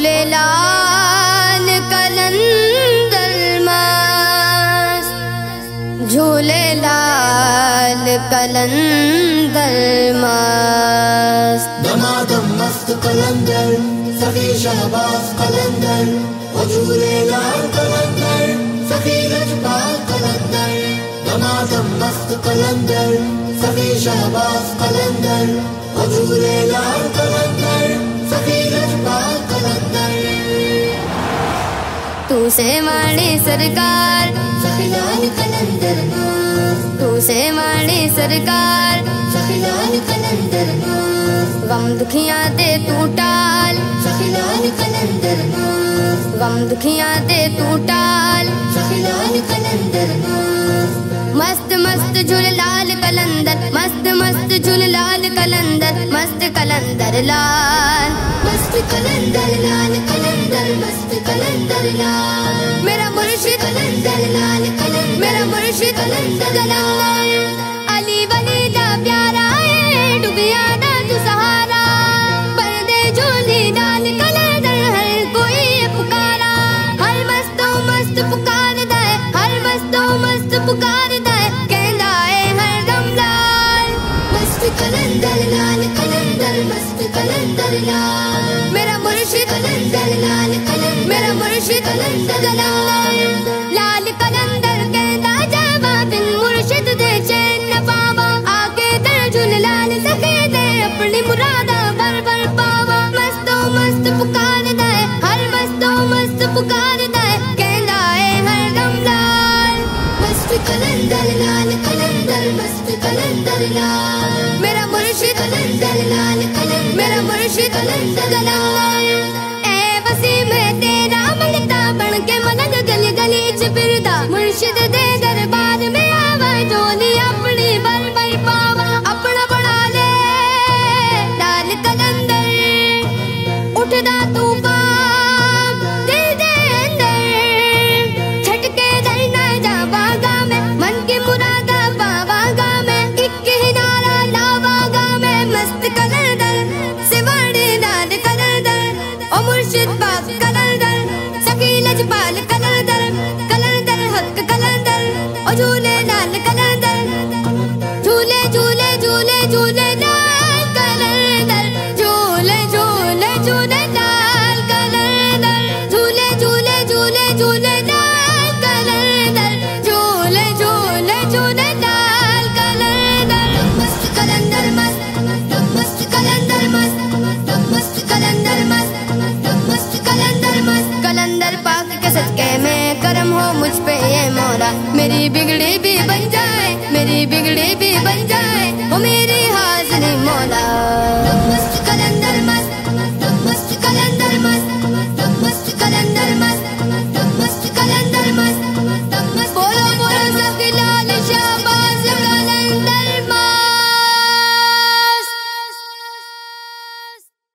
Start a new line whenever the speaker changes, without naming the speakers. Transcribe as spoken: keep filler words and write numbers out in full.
झूले लाल कलंदर मस्त, झूले लाल कलंदर मस्त।
दमादम मस्त कलंदर सखी शहबाज कलंदर, वो झूले लाल कलंदर सखी लजपाल कलंदर। दमादम मस्त कलंदर सखी शहबाज कलंदर, वो झूले लाल कलंदर सखी लजपाल कलंदर।
तू से माने सरकार
सखी लाल कलंदर मस्त,
तू से माने सरकार
सखी लाल कलंदर मस्त।
गम दुखियां दे तू टाल,
सखी लाल कलंदर मस्त,
गम दुखियां दे तू टाल।
सखी लाल कलंदर मस्त।
मस्त मस्त झूल लाल कलंदर, मस्त मस्त झूल लाल कलंदर, मस्त कलंदर लाल,
मस्त कलंदर लाल कलंदर मस्त कलंदर लाल।
मेरा मुर्शिद
कलंदर लाल कलंदर
मेरा मुर्शिद
कलंदर लाल।